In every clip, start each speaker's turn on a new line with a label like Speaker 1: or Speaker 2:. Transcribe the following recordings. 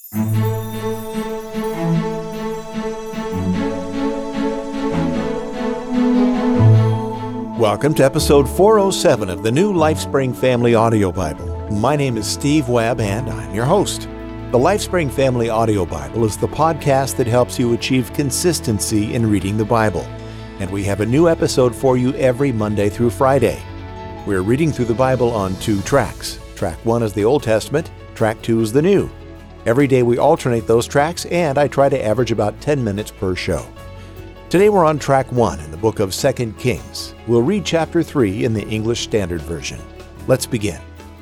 Speaker 1: Welcome to episode 407 of the new LifeSpring Family Audio Bible. My name is Steve Webb, and I'm your host. The LifeSpring Family Audio Bible is the podcast that helps you achieve consistency in reading the Bible. And we have a new episode for you every Monday through Friday. We're reading through the Bible on 2 tracks. Track 1 is the Old Testament, Track 2 is the New. Every day we alternate those tracks, and I try to average about 10 minutes per show. Today we're on Track 1 in the book of 2 Kings. We'll read chapter 3 in the English Standard Version. Let's begin.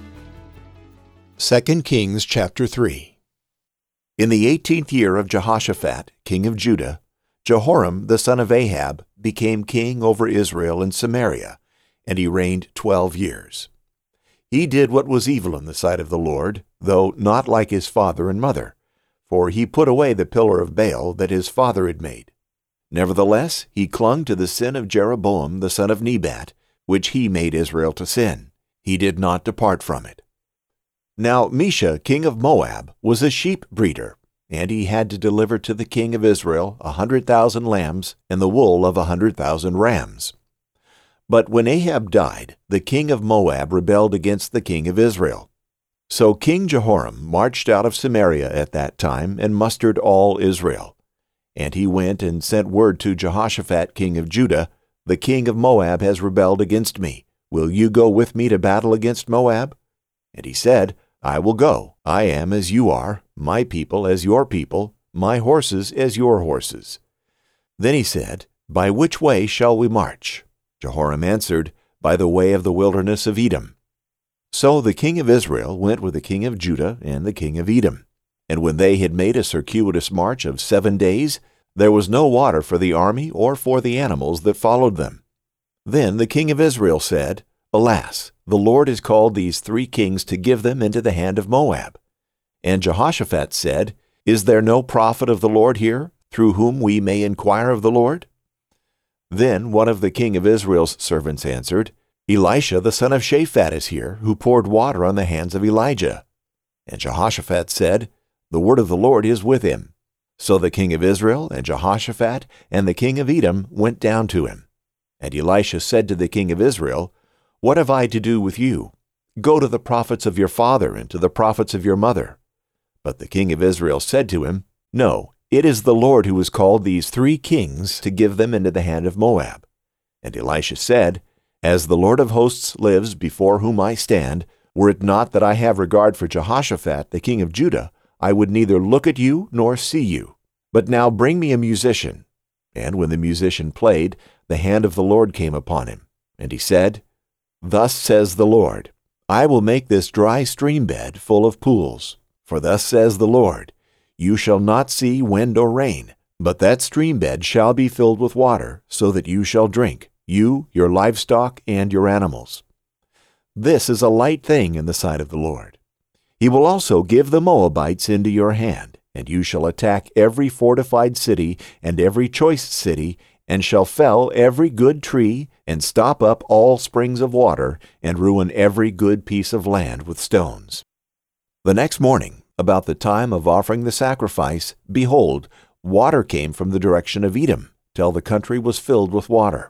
Speaker 1: 2 Kings chapter 3. In the 18th year of Jehoshaphat, king of Judah, Jehoram the son of Ahab became king over Israel and Samaria, and he reigned 12 years. He did what was evil in the sight of the Lord, though not like his father and mother, for he put away the pillar of Baal that his father had made. Nevertheless, he clung to the sin of Jeroboam the son of Nebat, which he made Israel to sin. He did not depart from it. Now Mesha, king of Moab, was a sheep breeder, and he had to deliver to the king of Israel 100,000 lambs and the wool of 100,000 rams. But when Ahab died, the king of Moab rebelled against the king of Israel. So King Jehoram marched out of Samaria at that time and mustered all Israel. And he went and sent word to Jehoshaphat king of Judah, "The king of Moab has rebelled against me. Will you go with me to battle against Moab?" And he said, "I will go. I am as you are, my people as your people, my horses as your horses." Then he said, "By which way shall we march?" Jehoram answered, "By the way of the wilderness of Edom." So the king of Israel went with the king of Judah and the king of Edom. And when they had made a circuitous march of 7 days, there was no water for the army or for the animals that followed them. Then the king of Israel said, "Alas, the Lord has called these 3 kings to give them into the hand of Moab." And Jehoshaphat said, "Is there no prophet of the Lord here, through whom we may inquire of the Lord?" Then one of the king of Israel's servants answered, "Elisha the son of Shaphat is here, who poured water on the hands of Elijah." And Jehoshaphat said, "The word of the Lord is with him." So the king of Israel and Jehoshaphat and the king of Edom went down to him. And Elisha said to the king of Israel, "What have I to do with you? Go to the prophets of your father and to the prophets of your mother." But the king of Israel said to him, "No, it is the Lord who has called these 3 kings to give them into the hand of Moab." And Elisha said, "As the Lord of hosts lives before whom I stand, were it not that I have regard for Jehoshaphat the king of Judah, I would neither look at you nor see you. But now bring me a musician." And when the musician played, the hand of the Lord came upon him. And he said, "Thus says the Lord, I will make this dry stream bed full of pools. For thus says the Lord, you shall not see wind or rain, but that stream bed shall be filled with water, so that you shall drink, you, your livestock, and your animals. This is a light thing in the sight of the Lord. He will also give the Moabites into your hand, and you shall attack every fortified city and every choice city, and shall fell every good tree, and stop up all springs of water, and ruin every good piece of land with stones." The next morning, about the time of offering the sacrifice, behold, water came from the direction of Edom, till the country was filled with water.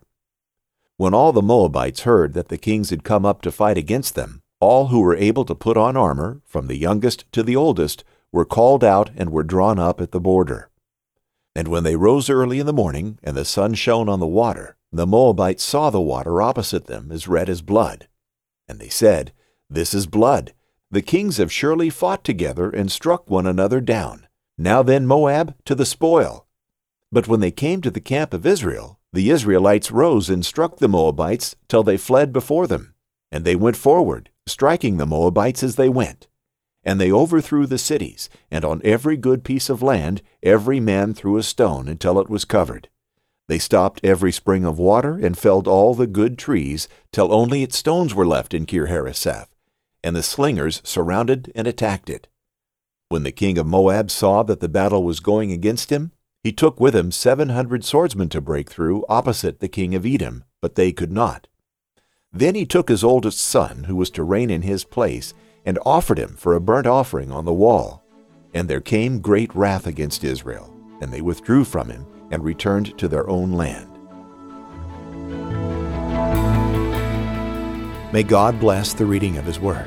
Speaker 1: When all the Moabites heard that the kings had come up to fight against them, all who were able to put on armor, from the youngest to the oldest, were called out and were drawn up at the border. And when they rose early in the morning, and the sun shone on the water, the Moabites saw the water opposite them as red as blood. And they said, "This is blood. The kings have surely fought together and struck one another down. Now then, Moab, to the spoil." But when they came to the camp of Israel, the Israelites rose and struck the Moabites till they fled before them. And they went forward, striking the Moabites as they went. And they overthrew the cities, and on every good piece of land every man threw a stone until it was covered. They stopped every spring of water and felled all the good trees, till only its stones were left in Kir-Hareseth, and the slingers surrounded and attacked it. When the king of Moab saw that the battle was going against him, he took with him 700 swordsmen to break through opposite the king of Edom, but they could not. Then he took his oldest son, who was to reign in his place, and offered him for a burnt offering on the wall. And there came great wrath against Israel, and they withdrew from him and returned to their own land. May God bless the reading of His Word.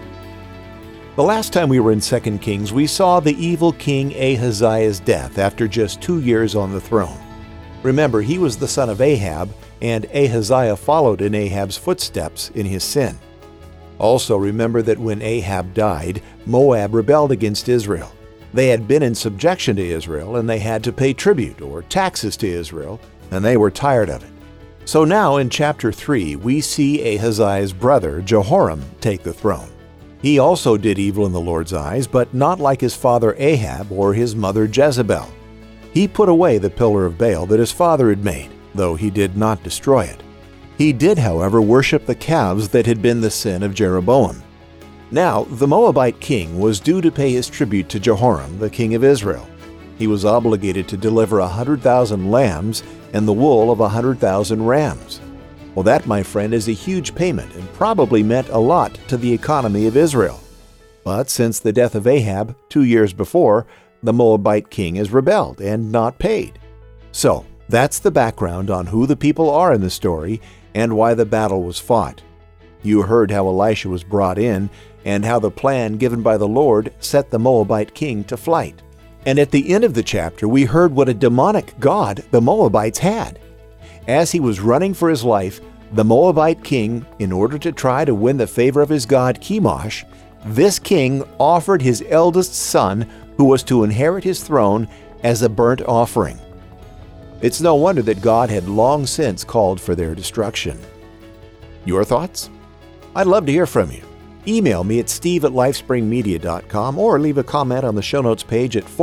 Speaker 1: The last time we were in 2 Kings, we saw the evil king Ahaziah's death after just 2 years on the throne. Remember, he was the son of Ahab, and Ahaziah followed in Ahab's footsteps in his sin. Also remember that when Ahab died, Moab rebelled against Israel. They had been in subjection to Israel, and they had to pay tribute or taxes to Israel, and they were tired of it. So now in chapter 3, we see Ahaziah's brother Jehoram take the throne. He also did evil in the Lord's eyes, but not like his father Ahab or his mother Jezebel. He put away the pillar of Baal that his father had made, though he did not destroy it. He did, however, worship the calves that had been the sin of Jeroboam. Now, the Moabite king was due to pay his tribute to Jehoram, the king of Israel. He was obligated to deliver 100,000 lambs and the wool of 100,000 rams. Well, that, my friend, is a huge payment and probably meant a lot to the economy of Israel. But since the death of Ahab 2 years before, the Moabite king has rebelled and not paid. So, that's the background on who the people are in the story and why the battle was fought. You heard how Elisha was brought in and how the plan given by the Lord set the Moabite king to flight. And at the end of the chapter, we heard what a demonic god the Moabites had. As he was running for his life, the Moabite king, in order to try to win the favor of his god Chemosh, this king offered his eldest son, who was to inherit his throne, as a burnt offering. It's no wonder that God had long since called for their destruction. Your thoughts? I'd love to hear from you. Email me at steve@lifespringmedia.com or leave a comment on the show notes page at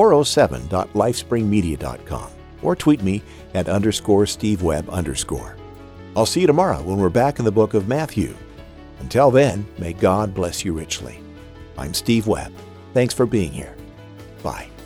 Speaker 1: 407.lifespringmedia.com or tweet me at _SteveWebb_. I'll see you tomorrow when we're back in the book of Matthew. Until then, may God bless you richly. I'm Steve Webb. Thanks for being here. Bye.